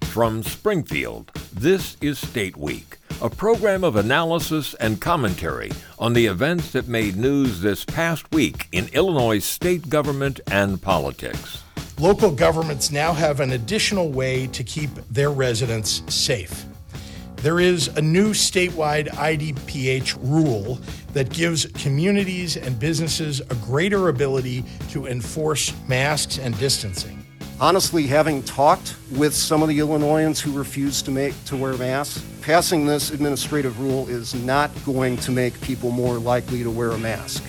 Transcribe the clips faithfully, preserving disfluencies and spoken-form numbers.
From Springfield, this is State Week, a program of analysis and commentary on the events that made news this past week in Illinois state government and politics. Local governments now have an additional way to keep their residents safe. There is a new statewide I D P H rule that gives communities and businesses a greater ability to enforce masks and distancing. Honestly, having talked with some of the Illinoisans who refuse to make to wear masks, passing this administrative rule is not going to make people more likely to wear a mask.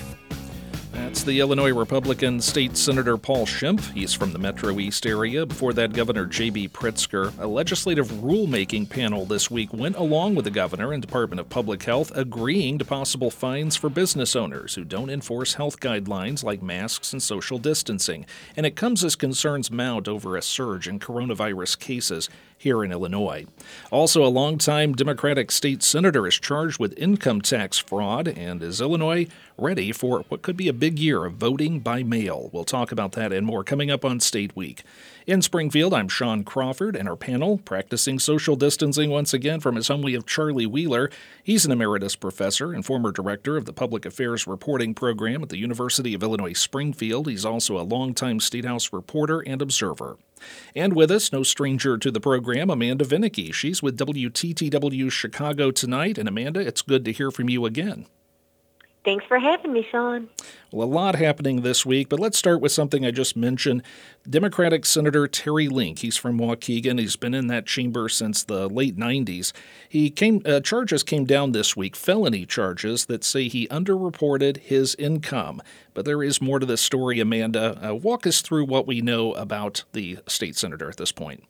That's the Illinois Republican State Senator Paul Schimpf. He's from the Metro East area. Before that, Governor J B Pritzker. A legislative rulemaking panel this week went along with the governor and Department of Public Health, agreeing to possible fines for business owners who don't enforce health guidelines like masks and social distancing. And it comes as concerns mount over a surge in coronavirus cases here in Illinois. Also, a longtime Democratic state senator is charged with income tax fraud, and is Illinois ready for what could be a big year of voting by mail? We'll talk about that and more coming up on State Week. In Springfield, I'm Sean Crawford, and our panel, practicing social distancing once again from his home, we have Charlie Wheeler. He's an emeritus professor and former director of the Public Affairs Reporting Program at the University of Illinois Springfield. He's also a longtime State House reporter and observer. And with us, no stranger to the program, Amanda Vinicky. She's with W T T W Chicago tonight. And Amanda, it's good to hear from you again. Thanks for having me, Sean. Well, a lot happening this week, but let's start with something I just mentioned. Democratic Senator Terry Link, he's from Waukegan. He's been in that chamber since the late nineties. He came uh, charges came down this week, felony charges that say he underreported his income. But there is more to this story, Amanda. Uh, walk us through what we know about the state senator at this point.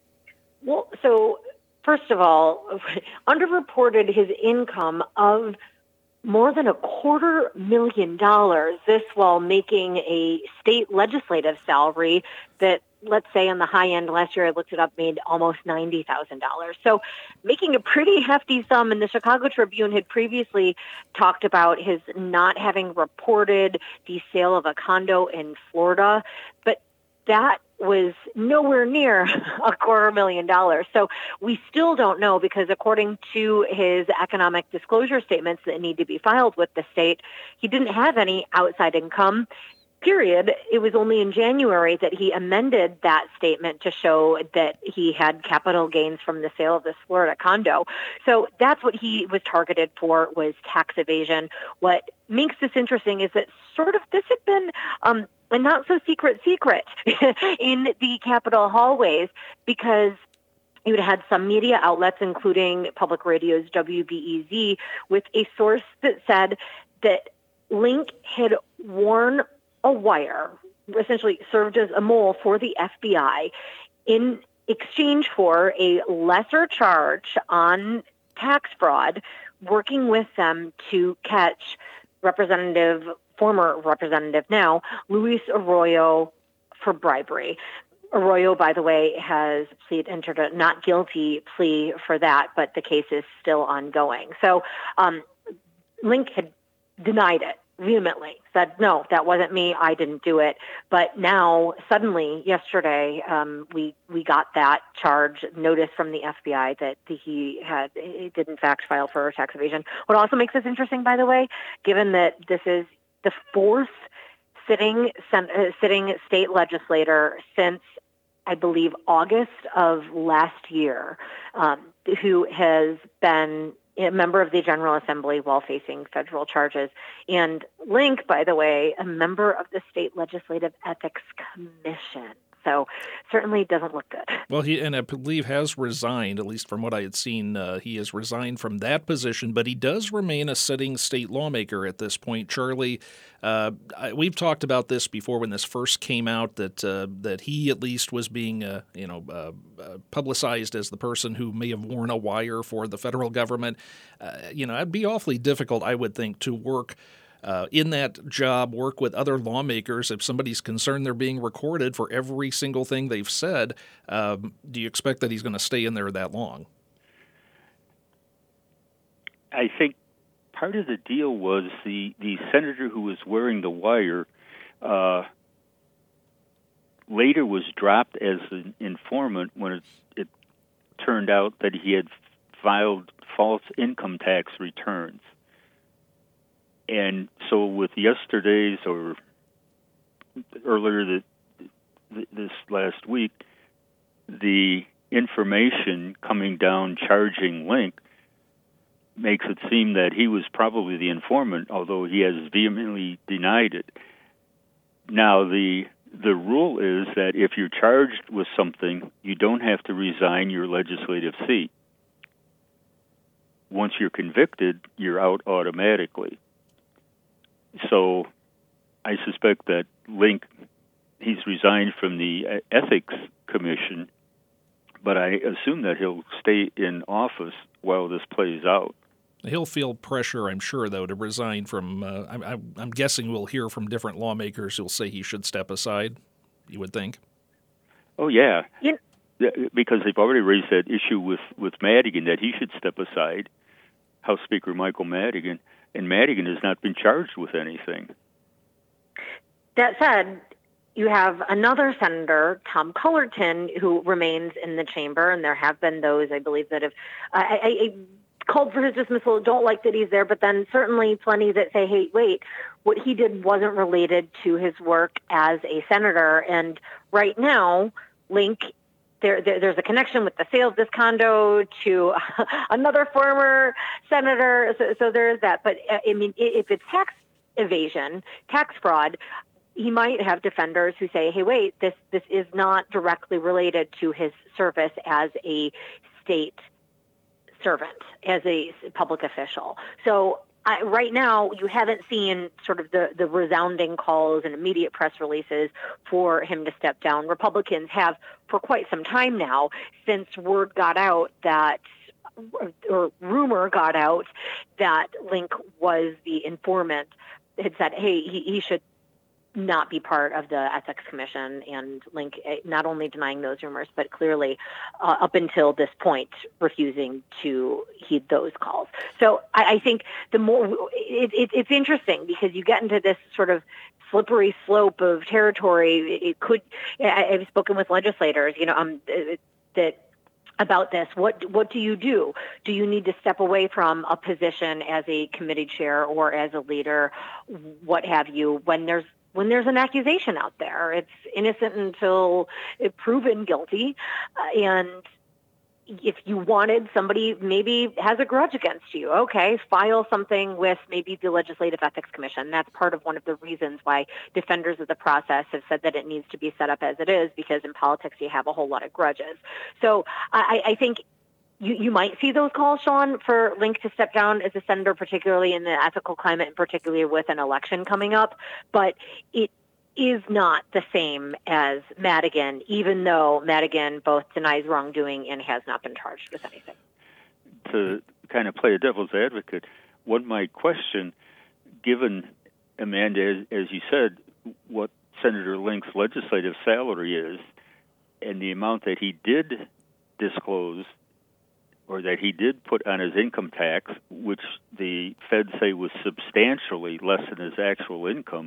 Well, so first of all, underreported his income of more than a quarter million dollars, this while making a state legislative salary that, let's say on the high end, last year I looked it up, made almost ninety thousand dollars. So making a pretty hefty sum. And the Chicago Tribune had previously talked about his not having reported the sale of a condo in Florida, but that was nowhere near a quarter million dollars. So we still don't know, because according to his economic disclosure statements that need to be filed with the state, he didn't have any outside income, period. It was only in January that he amended that statement to show that he had capital gains from the sale of this Florida condo. So that's what he was targeted for, was tax evasion. What makes this interesting is that sort of this had been um, a not-so-secret secret in the Capitol hallways, because you had had some media outlets, including Public Radio's W B E Z, with a source that said that Link had worn a wire, essentially served as a mole for the F B I, in exchange for a lesser charge on tax fraud, working with them to catch Representative, former Representative now, Luis Arroyo, for bribery. Arroyo, by the way, has plead, entered a not guilty plea for that, but the case is still ongoing. So um, Link had denied it vehemently, said, no, that wasn't me, I didn't do it. But now, suddenly, yesterday, um, we we got that charge, notice from the F B I that he had he did in fact file for tax evasion. What also makes this interesting, by the way, given that this is the fourth sitting uh, sitting state legislator since, I believe, August of last year, um, who has been a member of the General Assembly while facing federal charges. And Link, by the way, a member of the State Legislative Ethics Commission. So certainly doesn't look good. Well, he, and I believe has resigned, at least from what I had seen, uh, he has resigned from that position, but he does remain a sitting state lawmaker at this point. Charlie, uh, I, we've talked about this before when this first came out, that uh, that he at least was being, uh, you know, uh, uh, publicized as the person who may have worn a wire for the federal government. Uh, you know, it'd be awfully difficult, I would think, to work Uh, in that job, work with other lawmakers. If somebody's concerned they're being recorded for every single thing they've said, um, do you expect that he's going to stay in there that long? I think part of the deal was the, the senator who was wearing the wire uh, later was dropped as an informant when it, it turned out that he had filed false income tax returns. And so with yesterday's or earlier the, this last week, the information coming down charging Link makes it seem that he was probably the informant, although he has vehemently denied it. Now, the the rule is that if you're charged with something, you don't have to resign your legislative seat. Once you're convicted, you're out automatically. So I suspect that Link, he's resigned from the Ethics Commission, but I assume that he'll stay in office while this plays out. He'll feel pressure, I'm sure, though, to resign from, uh, I'm, I'm guessing we'll hear from different lawmakers who'll say he should step aside, you would think. Oh, yeah. You Because they've already raised that issue with, with Madigan, that he should step aside, House Speaker Michael Madigan, and Madigan has not been charged with anything. That said, you have another senator, Tom Cullerton, who remains in the chamber, and there have been those, I believe, that have uh, I, I called for his dismissal, don't like that he's there, but then certainly plenty that say, hey, wait, what he did wasn't related to his work as a senator. And right now, Link, there, there there's a connection with the sale of this condo to another former senator, so, so there's that. But, uh, I mean, if it's tax evasion, tax fraud, he might have defenders who say, hey, wait, this this is not directly related to his service as a state servant, as a public official. So I, right now, you haven't seen sort of the, the resounding calls and immediate press releases for him to step down. Republicans have for quite some time now, since word got out that, or rumor got out that Link was the informant, had said, hey, he, he should not be part of the Ethics Commission, and Link not only denying those rumors, but clearly uh, up until this point refusing to heed those calls. So I, I think the more it, it, it's interesting because you get into this sort of slippery slope of territory. It could. I, I've spoken with legislators, you know, um, that. about this. What what do you do? Do you need to step away from a position as a committee chair or as a leader, what have you, when there's when there's an accusation out there? It's innocent until it proven guilty. Uh, and if you wanted, somebody maybe has a grudge against you, okay, file something with maybe the Legislative Ethics Commission. That's part of one of the reasons why defenders of the process have said that it needs to be set up as it is, because in politics you have a whole lot of grudges. So I, I think you, you might see those calls, Sean, for Link to step down as a senator, particularly in the ethical climate and particularly with an election coming up. But it is not the same as Madigan, even though Madigan both denies wrongdoing and has not been charged with anything. To kind of play a devil's advocate, one might question, given, Amanda, as, as you said, what Senator Link's legislative salary is and the amount that he did disclose or that he did put on his income tax, which the feds say was substantially less than his actual income,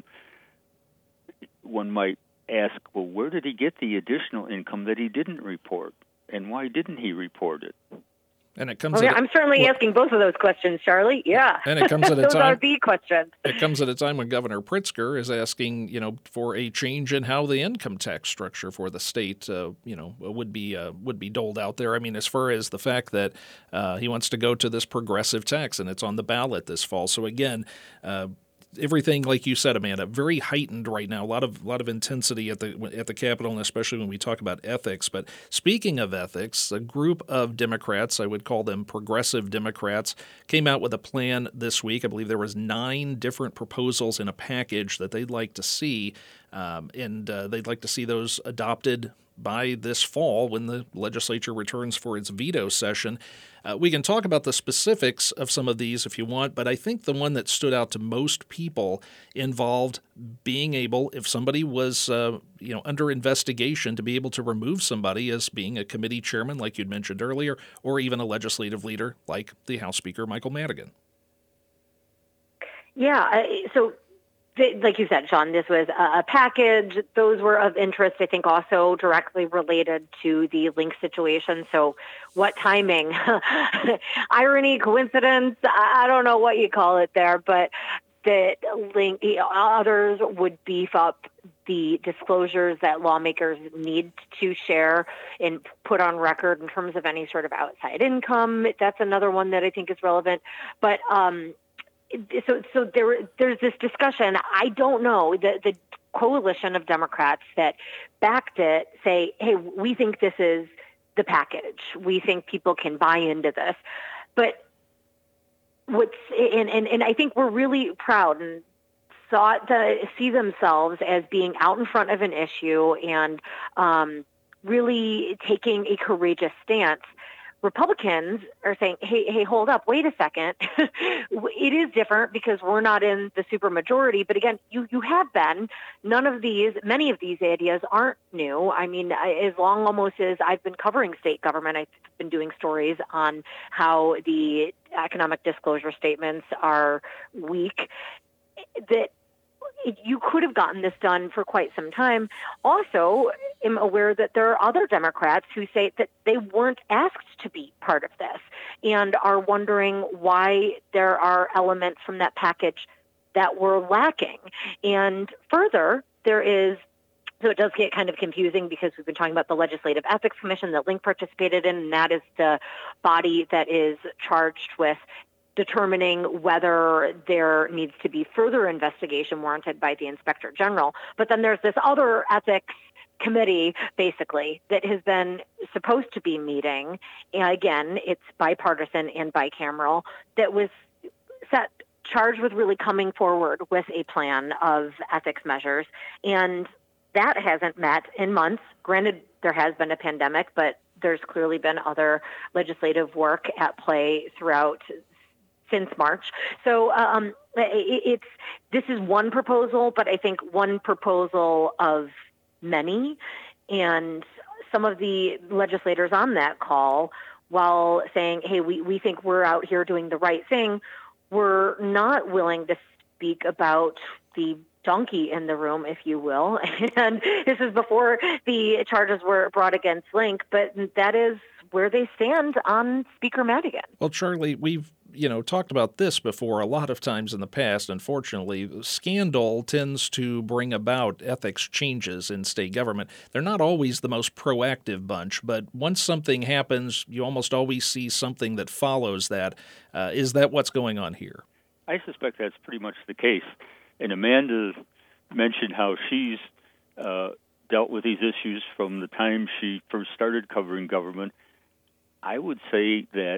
one might ask, well, where did he get the additional income that he didn't report, and why didn't he report it? And it comes. Okay, at a, I'm certainly well, asking both of those questions, Charlie. Yeah, and it comes at a those time. are the questions. It comes at a time when Governor Pritzker is asking, you know, for a change in how the income tax structure for the state, uh, you know, would be uh, would be doled out there. I mean, as far as the fact that uh, he wants to go to this progressive tax, and it's on the ballot this fall. So again. Uh, Everything, like you said, Amanda, very heightened right now. A lot of lot of intensity at the at the Capitol, and especially when we talk about ethics. But speaking of ethics, a group of Democrats, I would call them progressive Democrats, came out with a plan this week. I believe there was nine different proposals in a package that they'd like to see, um, and uh, they'd like to see those adopted by this fall when the legislature returns for its veto session. Uh, we can talk about the specifics of some of these if you want, but I think the one that stood out to most people involved being able, if somebody was uh, you know under investigation, to be able to remove somebody as being a committee chairman, like you'd mentioned earlier, or even a legislative leader like the House Speaker Michael Madigan. Yeah, so th- like you said, Sean, this was a, a package. Those were of interest, I think, also directly related to the Link situation. So what timing? Irony, coincidence? I, I don't know what you call it there, but that Link, others would beef up the disclosures that lawmakers need to share and put on record in terms of any sort of outside income. That's another one that I think is relevant. But um, so, so there, there's this discussion. I don't know. The, the coalition of Democrats that backed it say, hey, we think this is the package. We think people can buy into this. But what's and, and, and I think we're really proud and thought to see themselves as being out in front of an issue and um, really taking a courageous stance. Republicans are saying, hey, hey, hold up, wait a second. It is different because we're not in the supermajority. But again, you, you have been. None of these, many of these ideas aren't new. I mean, as long almost as I've been covering state government, I've been doing stories on how the economic disclosure statements are weak. That you could have gotten this done for quite some time. Also, am aware that there are other Democrats who say that they weren't asked to be part of this and are wondering why there are elements from that package that were lacking. And further, there is, so it does get kind of confusing because we've been talking about the Legislative Ethics Commission that Link participated in, and that is the body that is charged with determining whether there needs to be further investigation warranted by the Inspector General. But then there's this other ethics committee, basically, that has been supposed to be meeting. And again, it's bipartisan and bicameral, that was set, charged with really coming forward with a plan of ethics measures. And that hasn't met in months. Granted, there has been a pandemic, but there's clearly been other legislative work at play throughout since March. So um, it's this is one proposal, but I think one proposal of many. And some of the legislators on that call, while saying, hey, we, we think we're out here doing the right thing, were not willing to speak about the donkey in the room, if you will. And this is before the charges were brought against Link, but that is where they stand on Speaker Madigan. Well, Charlie, we've you know, talked about this before a lot of times in the past. Unfortunately, scandal tends to bring about ethics changes in state government. They're not always the most proactive bunch, but once something happens, you almost always see something that follows that. Uh, is that what's going on here? I suspect that's pretty much the case. And Amanda mentioned how she's uh, dealt with these issues from the time she first started covering government. I would say that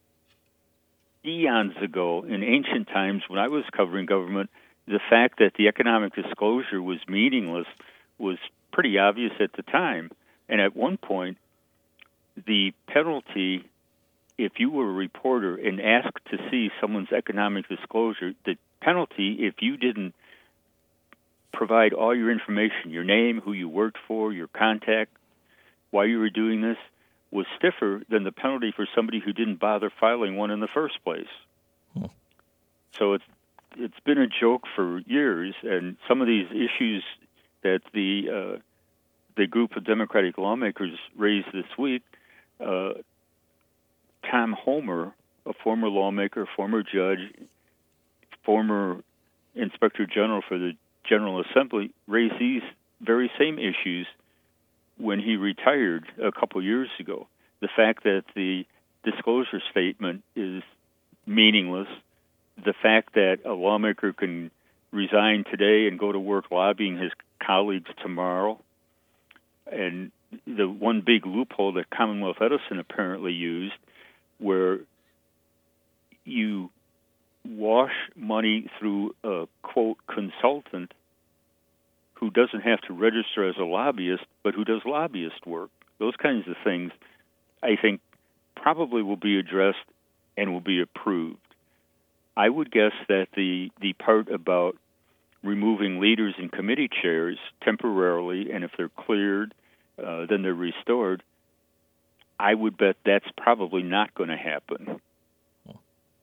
eons ago, in ancient times, when I was covering government, the fact that the economic disclosure was meaningless was pretty obvious at the time. And at one point, the penalty, if you were a reporter and asked to see someone's economic disclosure, the penalty, if you didn't provide all your information, your name, who you worked for, your contact, why you were doing this, was stiffer than the penalty for somebody who didn't bother filing one in the first place. Hmm. So it's it's been a joke for years, and some of these issues that the uh, the group of Democratic lawmakers raised this week, uh, Tom Homer, a former lawmaker, former judge, former Inspector General for the General Assembly, raised these very same issues when he retired a couple years ago. The fact that the disclosure statement is meaningless, the fact that a lawmaker can resign today and go to work lobbying his colleagues tomorrow, and the one big loophole that Commonwealth Edison apparently used, where you wash money through a, quote, consultant who doesn't have to register as a lobbyist, but who does lobbyist work. Those kinds of things, I think, probably will be addressed and will be approved. I would guess that the, the part about removing leaders and committee chairs temporarily, and if they're cleared, uh, then they're restored, I would bet that's probably not going to happen.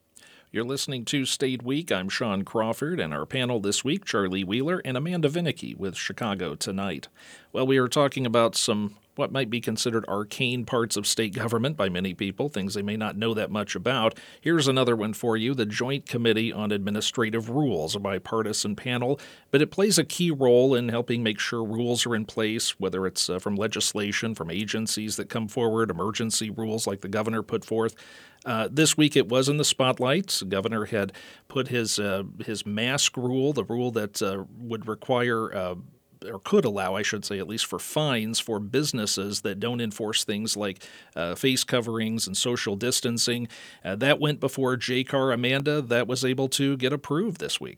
You're listening to State Week. I'm Sean Crawford, and our panel this week, Charlie Wheeler and Amanda Vinicky with Chicago Tonight. Well, we are talking about some what might be considered arcane parts of state government by many people, things they may not know that much about. Here's another one for you. The Joint Committee on Administrative Rules, a bipartisan panel, but it plays a key role in helping make sure rules are in place, whether it's uh, from legislation, from agencies that come forward, emergency rules like the governor put forth. Uh, this week it was in the spotlight. The governor had put his uh, his mask rule, the rule that uh, would require uh, or could allow, I should say, at least for fines for businesses that don't enforce things like uh, face coverings and social distancing. Uh, that went before J C A R. Amanda, that was able to get approved this week.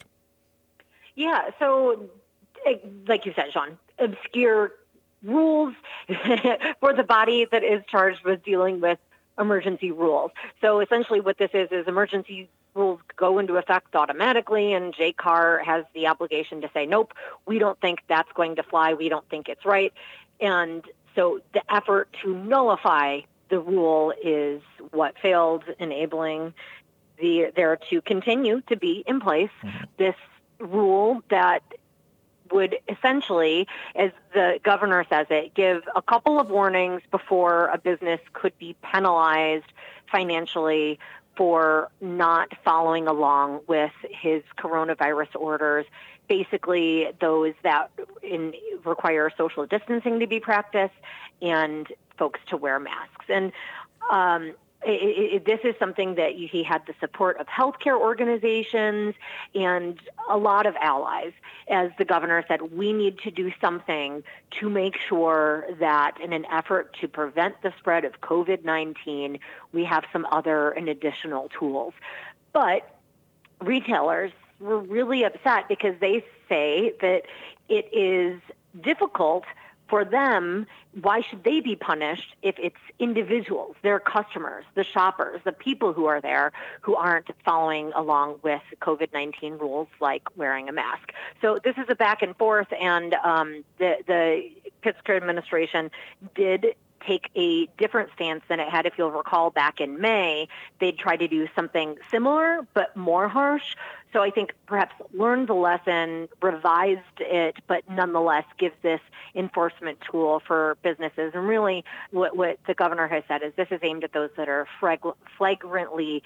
Yeah, so like you said, Sean, obscure rules for the body that is charged with dealing with emergency rules. So essentially what this is is emergency rules go into effect automatically, and J C A R has the obligation to say, nope, we don't think that's going to fly. We don't think it's right. And so the effort to nullify the rule is what failed, enabling the there to continue to be in place mm-hmm. this rule that would essentially, as the governor says it, give a couple of warnings before a business could be penalized financially for not following along with his coronavirus orders, basically those that in, require social distancing to be practiced and folks to wear masks. And um, it, it, this is something that he had the support of healthcare organizations and a lot of allies. As the governor said, we need to do something to make sure that in an effort to prevent the spread of COVID nineteen, we have some other and additional tools. But retailers were really upset because they say that it is difficult for them. Why should they be punished if it's individuals, their customers, the shoppers, the people who are there who aren't following along with COVID nineteen rules like wearing a mask? So this is a back and forth, and um, the, the Pritzker administration did take a different stance than it had. If you'll recall, back in May, they tried to do something similar but more harsh. So I think perhaps learned the lesson, revised it, but nonetheless gives this enforcement tool for businesses. And really what, what the governor has said is this is aimed at those that are frag- flagrantly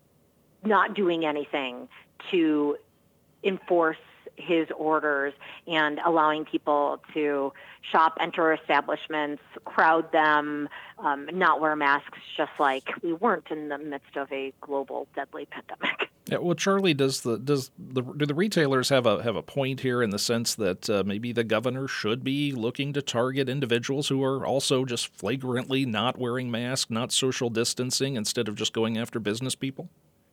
not doing anything to enforce his orders and allowing people to shop, enter establishments, crowd them, um, not wear masks, just like we weren't in the midst of a global deadly pandemic. Yeah, well, Charlie, does the does the do the retailers have a have a point here in the sense that uh, maybe the governor should be looking to target individuals who are also just flagrantly not wearing masks, not social distancing, instead of just going after business people?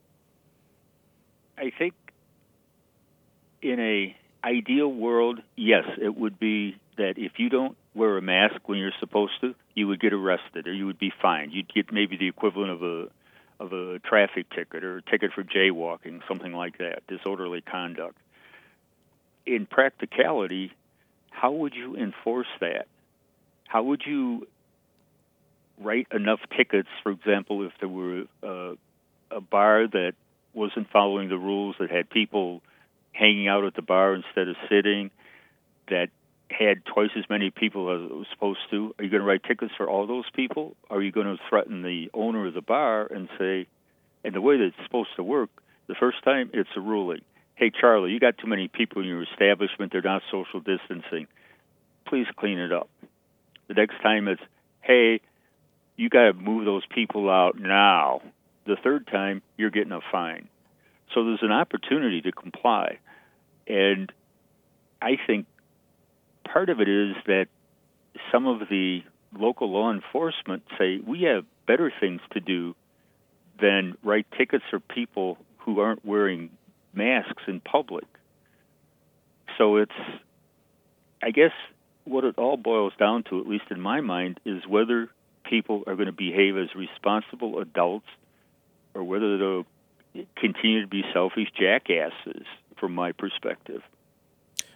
I think in a ideal world, yes, it would be that if you don't wear a mask when you're supposed to, you would get arrested or you would be fined. You'd get maybe the equivalent of a of a traffic ticket or a ticket for jaywalking, something like that, disorderly conduct. In practicality, how would you enforce that? How would you write enough tickets, for example, if there were uh, a bar that wasn't following the rules, that had people hanging out at the bar instead of sitting, that had twice as many people as it was supposed to? Are you going to write tickets for all those people? Are you going to threaten the owner of the bar and say, and the way that it's supposed to work, the first time it's a ruling, hey, Charlie, you got too many people in your establishment, they're not social distancing, please clean it up. The next time it's, hey, you got to move those people out now. The third time, you're getting a fine. So there's an opportunity to comply. And I think part of it is that some of the local law enforcement say we have better things to do than write tickets for people who aren't wearing masks in public. So it's, I guess what it all boils down to, at least in my mind, is whether people are going to behave as responsible adults or whether they'll continue to be selfish jackasses, from my perspective.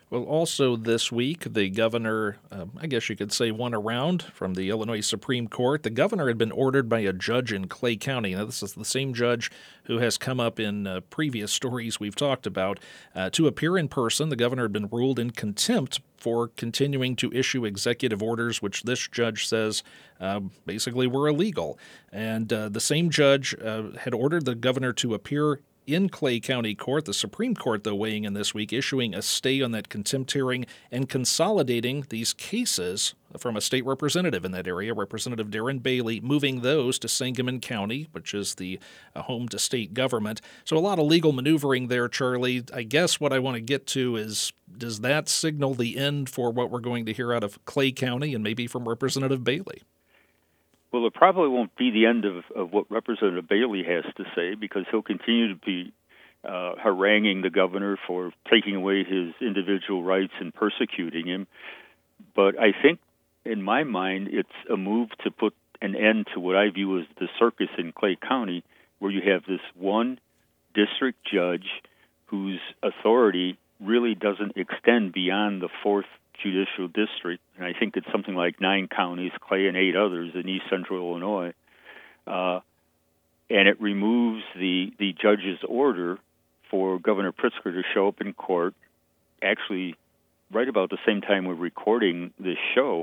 Well, also this week, the governor, uh, I guess you could say, won around from the Illinois Supreme Court. The governor had been ordered by a judge in Clay County. Now, this is the same judge who has come up in uh, previous stories we've talked about. Uh, to appear in person, the governor had been ruled in contempt for continuing to issue executive orders, which this judge says uh, basically were illegal. And uh, the same judge uh, had ordered the governor to appear in Clay County Court. The Supreme Court, though, weighing in this week, issuing a stay on that contempt hearing and consolidating these cases from a state representative in that area, Representative Darren Bailey, moving those to Sangamon County, which is the uh, home to state government. So a lot of legal maneuvering there, Charlie. I guess what I want to get to is, does that signal the end for what we're going to hear out of Clay County and maybe from Representative Bailey? Well, it probably won't be the end of, of what Representative Bailey has to say, because he'll continue to be uh, haranguing the governor for taking away his individual rights and persecuting him. But I think, in my mind, it's a move to put an end to what I view as the circus in Clay County, where you have this one district judge whose authority really doesn't extend beyond the fourth judicial district, and I think it's something like nine counties, Clay and eight others in east central Illinois, uh, and it removes the, the judge's order for Governor Pritzker to show up in court, actually right about the same time we're recording this show,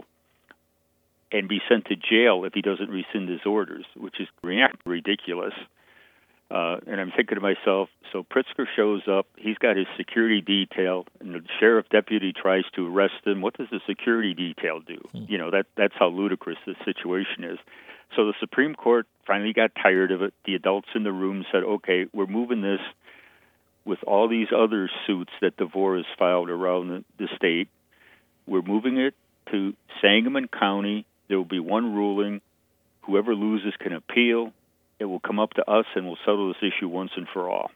and be sent to jail if he doesn't rescind his orders, which is ridiculous. Uh, and I'm thinking to myself, so Pritzker shows up, he's got his security detail, and the sheriff deputy tries to arrest him. What does the security detail do? Hmm. You know, that that's how ludicrous this situation is. So the Supreme Court finally got tired of it. The adults in the room said, okay, we're moving this with all these other suits that DeVore has filed around the, the state. We're moving it to Sangamon County. There will be one ruling. Whoever loses can appeal. It will come up to us, and we'll settle this issue once and for all.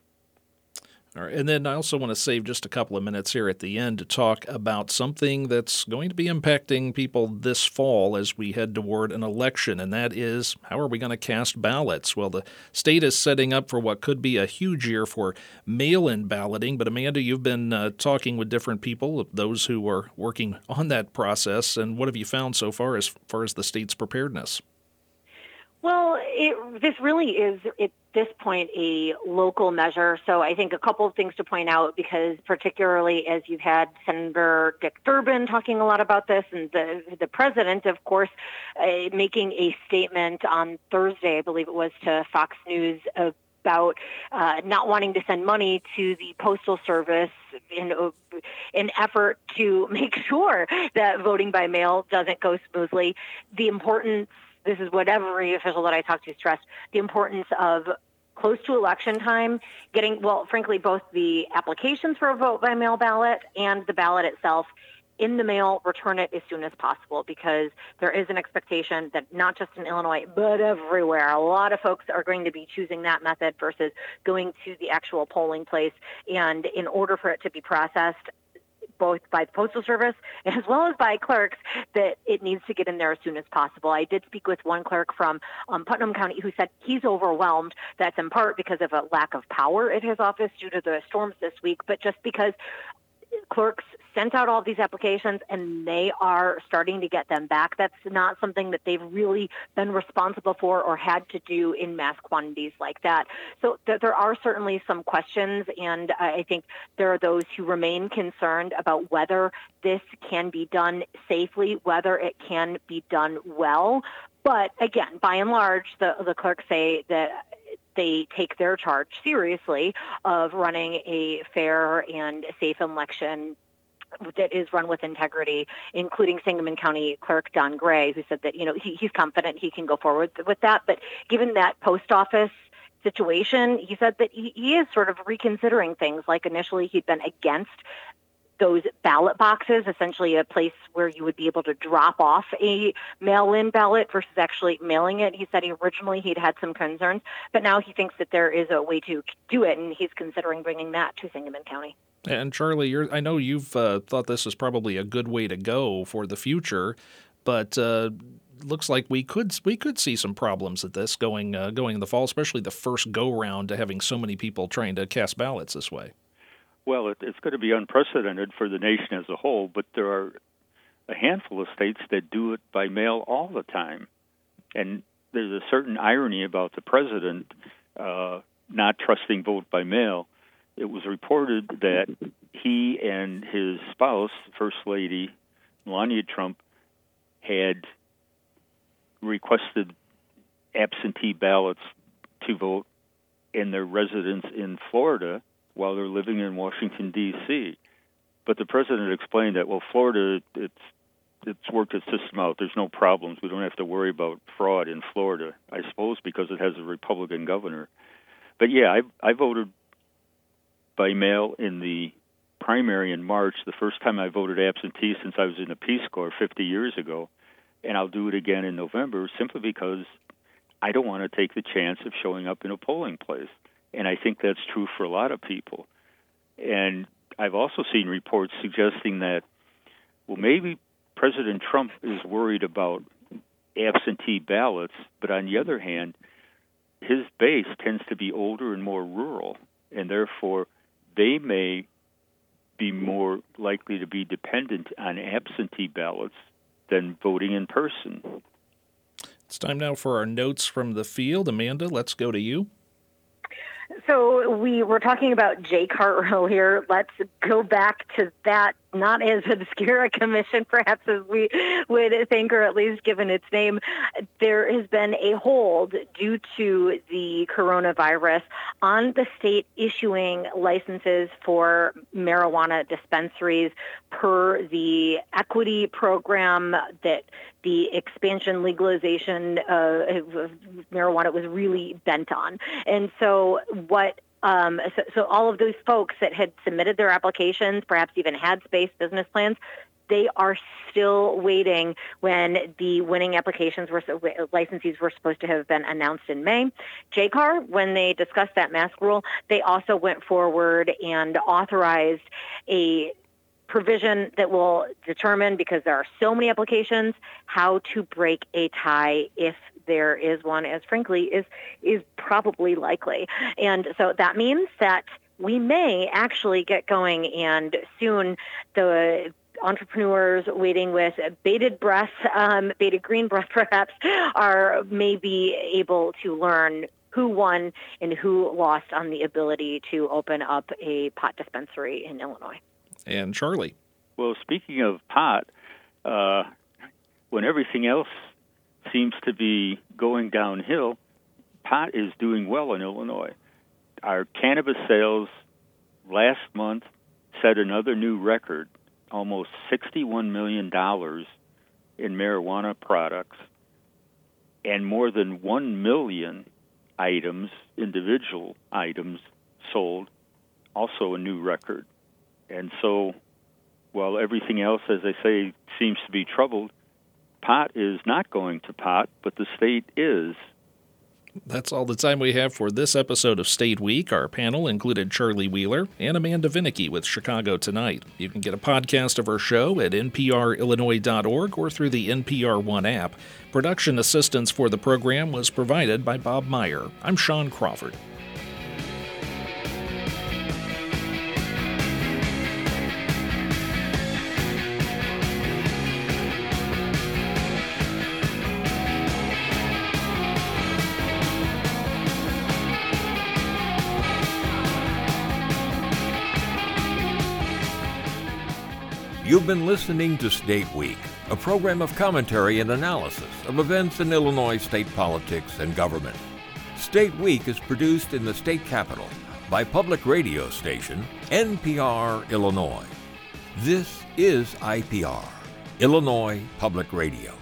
All right, and then I also want to save just a couple of minutes here at the end to talk about something that's going to be impacting people this fall as we head toward an election, and that is, how are we going to cast ballots? Well, the state is setting up for what could be a huge year for mail-in balloting, but Amanda, you've been uh, talking with different people, those who are working on that process, and what have you found so far as far as the state's preparedness? Well, it, this really is, at this point, a local measure. So I think a couple of things to point out, because particularly as you've had Senator Dick Durbin talking a lot about this, and the the president, of course, uh, making a statement on Thursday, I believe it was, to Fox News about uh, not wanting to send money to the Postal Service in an effort to make sure that voting by mail doesn't go smoothly. The importance This is what every official that I talked to stressed, the importance of close to election time, getting, well, frankly, both the applications for a vote by mail ballot and the ballot itself in the mail, return it as soon as possible, because there is an expectation that not just in Illinois, but everywhere, a lot of folks are going to be choosing that method versus going to the actual polling place. And in order for it to be processed, both by the Postal Service as well as by clerks, that it needs to get in there as soon as possible. I did speak with one clerk from um, Putnam County who said he's overwhelmed. That's in part because of a lack of power at his office due to the storms this week, but just because clerks sent out all these applications and they are starting to get them back. That's not something that they've really been responsible for or had to do in mass quantities like that. So th- there are certainly some questions, and I think there are those who remain concerned about whether this can be done safely, whether it can be done well. But again, by and large, the, the clerks say that they take their charge seriously of running a fair and safe election that is run with integrity, including Sangamon County Clerk Don Gray, who said that, you know, he, he's confident he can go forward with that. But given that post office situation, he said that he, he is sort of reconsidering things. Like initially he'd been against those ballot boxes, essentially a place where you would be able to drop off a mail-in ballot versus actually mailing it. He said he originally he'd had some concerns, but now he thinks that there is a way to do it, and he's considering bringing that to Sangamon County. And Charlie, you're, I know you've uh, thought this is probably a good way to go for the future, but uh, looks like we could we could see some problems at this going uh, going in the fall, especially the first go round to having so many people trying to cast ballots this way. Well, it, it's going to be unprecedented for the nation as a whole, but there are a handful of states that do it by mail all the time. And there's a certain irony about the president uh, not trusting vote by mail. It was reported that he and his spouse, First Lady Melania Trump, had requested absentee ballots to vote in their residence in Florida while they're living in Washington, D C But the president explained that, well, Florida, it's it's worked its system out. There's no problems. We don't have to worry about fraud in Florida, I suppose, because it has a Republican governor. But, yeah, I, I voted by mail in the primary in March, the first time I voted absentee since I was in the Peace Corps fifty years ago, and I'll do it again in November simply because I don't want to take the chance of showing up in a polling place. And I think that's true for a lot of people. And I've also seen reports suggesting that, well, maybe President Trump is worried about absentee ballots, but on the other hand, his base tends to be older and more rural, and therefore they may be more likely to be dependent on absentee ballots than voting in person. It's time now for our notes from the field. Amanda, let's go to you. So we were talking about J CAR earlier. Let's go back to that, not as obscure a commission perhaps as we would think, or at least given its name. There has been a hold due to the coronavirus on the state issuing licenses for marijuana dispensaries per the equity program that the expansion legalization uh, of marijuana was really bent on. And so what Um, so, so all of those folks that had submitted their applications, perhaps even had space business plans, they are still waiting when the winning applications were, licensees were supposed to have been announced in May. J CAR, when they discussed that mask rule, they also went forward and authorized a provision that will determine, because there are so many applications, how to break a tie if there is one, as frankly is is probably likely. And so that means that we may actually get going, and soon the entrepreneurs waiting with bated breath, um, bated green breath perhaps, are maybe able to learn who won and who lost on the ability to open up a pot dispensary in Illinois. And Charlie. Well, speaking of pot, uh, when everything else seems to be going downhill, pot is doing well in Illinois. Our cannabis sales last month set another new record, almost sixty-one million dollars in marijuana products, and more than one million items, individual items, sold, also a new record. And so, while everything else, as I say, seems to be troubled, pot is not going to pot, but the state is. That's all the time we have for this episode of State Week. Our panel included Charlie Wheeler and Amanda Vinicky with Chicago Tonight. You can get a podcast of our show at N P R Illinois dot org or through the N P R One app. Production assistance for the program was provided by Bob Meyer. I'm Sean Crawford. You've been listening to State Week, a program of commentary and analysis of events in Illinois state politics and government. State Week is produced in the state capital by public radio station N P R Illinois. This is I P R, Illinois Public Radio.